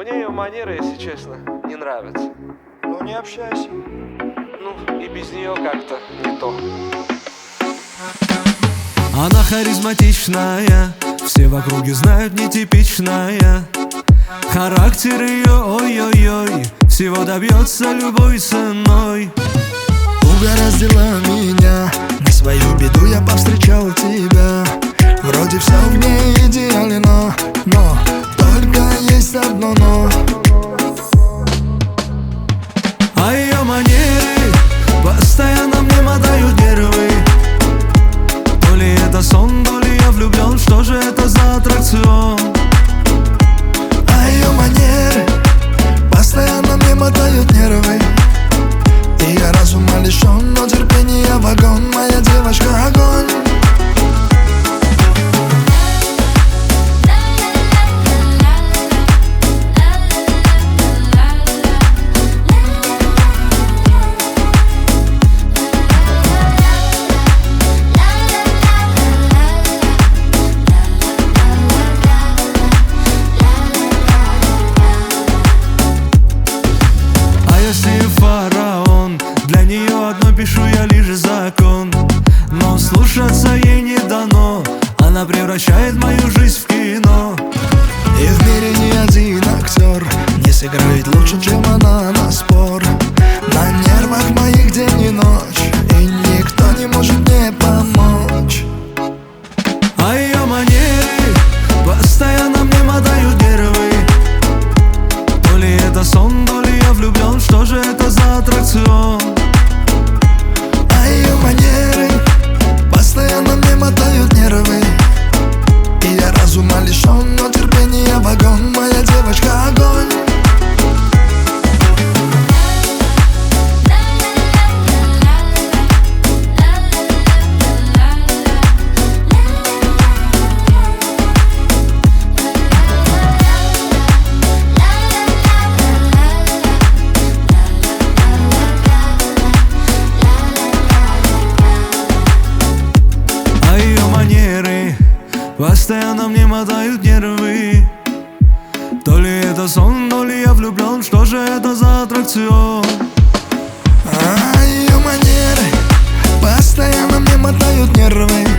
Мне ее манеры, если честно, не нравятся. Ну не общайся. Ну и без нее как-то не то. Она харизматичная, все в округе знают, нетипичная. Характер ее, ой-ой-ой, всего добьется любой ценой. Угораздило меня, на свою беду я повстречал тебя. Вроде все в ней идеально, но только есть одно но. А ее манеры постоянно мне мотают нервы. То ли это сон, то ли я влюблен, что же это за аттракцион? А ее манеры постоянно мне мотают нервы. И я разума лишен, но терпения вагон. Моя девочка огонь. Фараон, для нее одно пишу я лишь закон. Но слушаться ей не дано, она превращает мою жизнь в кино. И в мире ни один актер не сыграет лучше, чем она на спор. На нервах моих день и ночь, и никто не может мне помочь. А ее манеры постоянно мне мотают нервы. То ли это сон, то ли я влюблен, что же это за аттракцион? А ее манеры постоянно мне мотают нервы. И я разума лишен, но терпения вагон. Моя девочка огонь. Постоянно мне мотают нервы. То ли это сон, то ли я влюблен, что же это за аттракцион? А ее манеры постоянно мне мотают нервы.